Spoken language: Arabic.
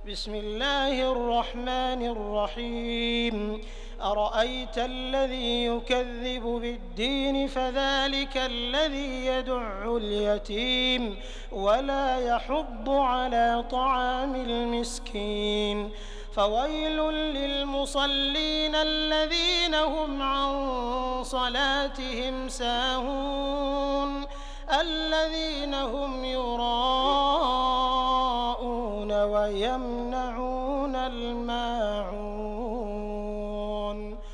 بسم الله الرحمن الرحيم أرأيت الذي يكذب بالدين فذلك الذي يدع اليتيم ولا يحض على طعام المسكين فويل للمصلين الذين هم عن صلاتهم ساهون الذين هم يراءون